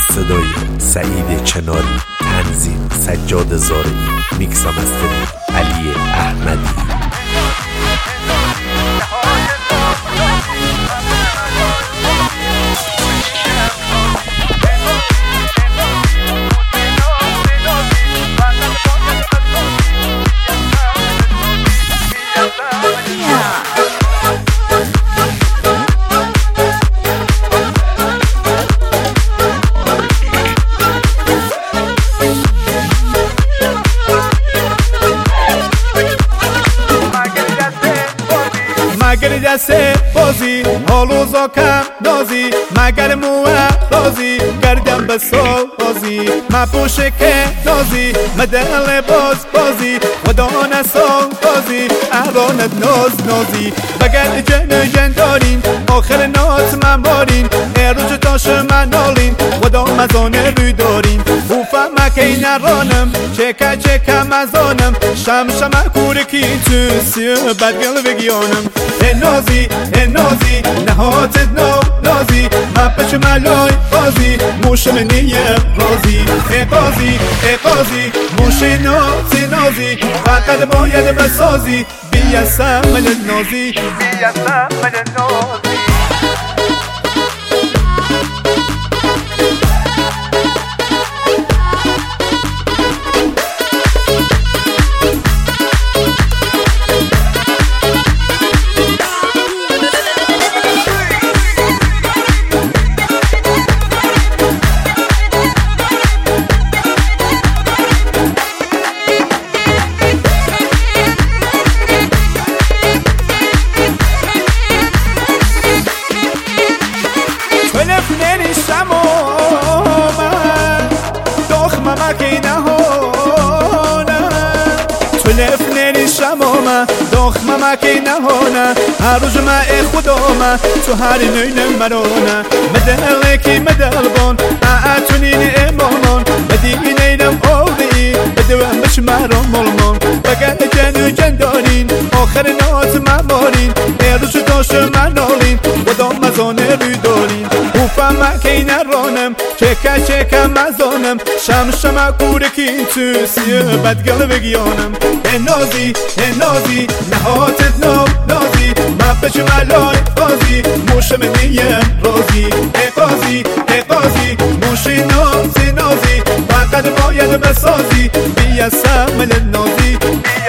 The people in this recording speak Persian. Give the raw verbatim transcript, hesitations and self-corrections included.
صدای سعید چناری، تنظیم سجاد زاری، میکس و مسترینگ علی احمدی. مگر جسه بازی حالو زاکم نازی مگر موه رازی گردم بسال بازی ما پوشه که نازی مدل باز بازی ودانه سال بازی احرانت ناز نازی بگرد جن جن دارین آخر ناز من بارین اروج تاش من نالین ودان مزانه روی دارین بوفا مکی نرانم چکه چکه مزانم شم شم کورکی تو سی بدگل بگیانم نازی نازی نهاتت نو نازی ما پچ ملای بازی موش منیه رازی اقازی اقازی موش نازی نازی فقط باید بسازی بیا سمل نازی بیا سمل نازی لفنني شمامة داخ ما مكي نهانا هروج ما خدامة تو هاري نين مرانا مدلكي مدلبون اعتنين امامان مدينينم اولي بدوام مش مرام ملمان بقى جن جن دارين آخر ناز ممارين اروج داش منالين ودام مزانه روی دارين وفا مكي نرانم چکه چکه مزانم شم شم کورکی تو سیه بدگل بگیانم نازی نازی نهاتت نو نازی من پچ ملای بازی موش منیم رازی اقازی اقازی موش نازی نازی فقط باید بسازی بیا سمل نازی